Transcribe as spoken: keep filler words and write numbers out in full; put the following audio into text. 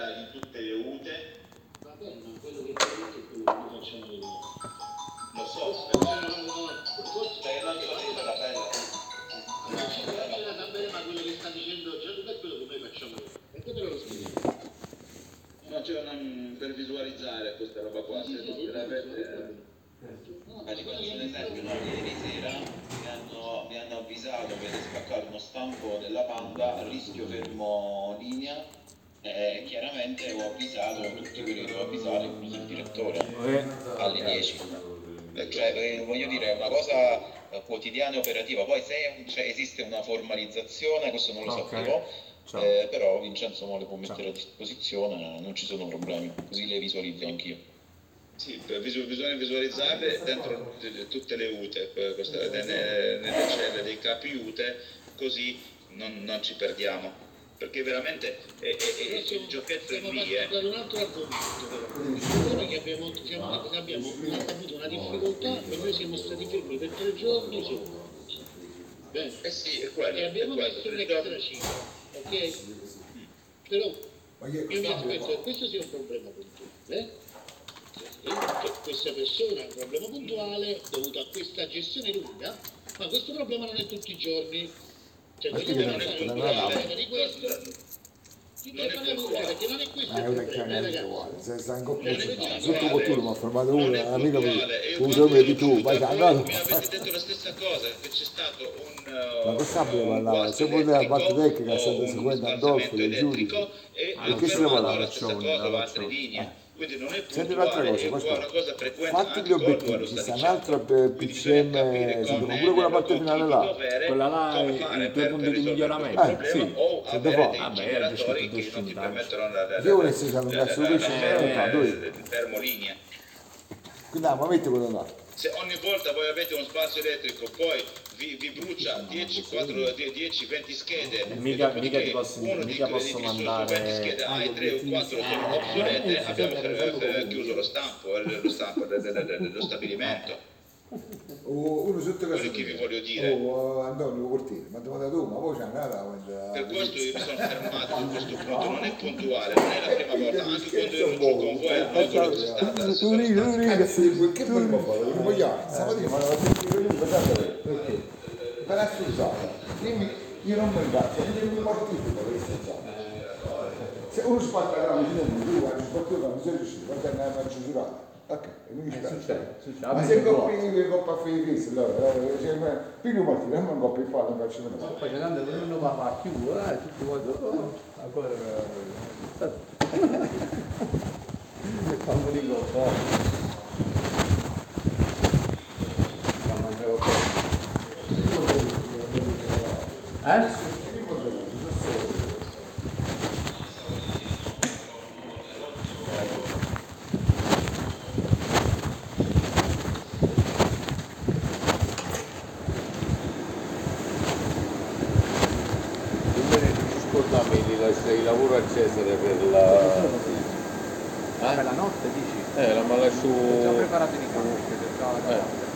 bella in tutte le ute. Va bene, ma quello che fai è quello che facciamo vedere. Lo so, Forse stai lanciando la bella. la tabella, ma quello che sta dicendo Gianluca è quello che noi facciamo vedere. Perché te lo spieghi? No, cioè non, per visualizzare questa roba qua, se non te l'avete... Ma ti faccio un esempio, no? Ieri sera mi hanno, mi hanno avvisato che è spaccato uno stampo della Panda a rischio fermo linea e chiaramente ho avvisato tutti quelli che devo avvisare, incluso il direttore, alle dieci. Cioè, eh, voglio dire, è una cosa eh, quotidiana e operativa. Poi se cioè, esiste una formalizzazione, questo non lo Ok. sapevo, Ciao. eh, però Vincenzo me le può mettere Ciao. a disposizione, non ci sono problemi, così le visualizzo anch'io. Sì, per visu- bisogna visualizzarle dentro t- tutte le ute, eh, queste- nelle, nelle celle dei capi ute, così non, non ci perdiamo. Perché veramente è, è, è, il giochetto è Stiamo lì, partendo eh. da un altro argomento però. Il problema è che abbiamo, siamo, abbiamo avuto una difficoltà e noi siamo stati fermi per tre giorni solo. Bene. Eh sì, è quello, E abbiamo è quello, messo tre un'extra giorni. cifra, ok? Però io mi aspetto che questo sia un problema puntuale. Che questa persona ha un problema puntuale dovuto a questa gestione lunga, ma questo problema non è tutti i giorni. Cioè, Ma questo che non non è è il puntuale? problema di questo. Non è Non è puntuale, perché non è questo Ma è il una problema, eh, chiamata ragazzi. uguale, se sta in coppia Non è puntuale. sotto cottura mi ha fermato Non uno, è un amico mio, puntuale, e un quando giorno ero di tu, giunto vai da andato. voi mi avete detto la stessa cosa, che c'è stato un, Ma uh, questo abile un parlava, guasto se vuole la elettrico parte tecnica o sta un seguendo Andolfo sbalzamento del elettrico giudice. e Ah, ha non Che so, stiamo fermato là? la stessa Raccioni, cosa o la altre Raccioni. linee. Quindi non è Senti un'altra puntuale, cosa, è questo. una cosa frequente Fatti anche gli Corvo lo obiettivi, ci sta sta dicendo. un'altra per Quindi bisogna P C M, capire si con, chiama pure quella parte con chi finale vi là. dovere Quella là come è fare i tuoi per, punti per di risolvere questo miglioramento. Eh, problema sì, o se avere devo- dei Vabbè, hai generatori descritto che non ti due permettono la, la, Io la, ne si sono la, messo la, questo, la, eh, la, due. la termolinea. Quindi ah, ma metti quello là. Se ogni volta voi avete uno spazio elettrico, poi vi, vi brucia dieci venti schede, Mica- e mica ti dopodiché posso- uno mica di, posso di, di su- su mandare- venti schede hai tre o quattro sono Eh, obsolete, eh, abbiamo sì, fer- esempio fer- comune. chiuso lo stampo, eh, lo stampo de- de- de- de- dello stabilimento. O uno sotto casa. Quello che vi voglio dire. Oh, Antonio Cortile, ma ti ho dato tu, ma poi c'è andata Per questo io mi sono fermato su questo punto, non è puntuale, non è la prima volta, anche quando ero giù con voi al modulo che c'è stata la Tu ridi, tu ridi. stata. Che vogliamo fare? Non vogliamo. Stamattina mi hanno fatto il perché? Per assusare. Dimmi, io non mi ingazzo, non mi mortifico per assusare. Se uno spacca la vicino di tu, guarda, spacca la sei riuscito, guarda, ne ha giurato. Ok, e mi sta. Ma se coppi che coppa a fare questo, allora, più Martino, non mi coppi qua, non faccio vedere. Poi c'è tanto che non parla più, eh, tutti quanti, ancora, quando li coppa, non mangiavo più. Eh? Il lavoro a Cesare per la... Per la notte dici? Eh, la mala su... Siamo preparati di conoscere, Eh.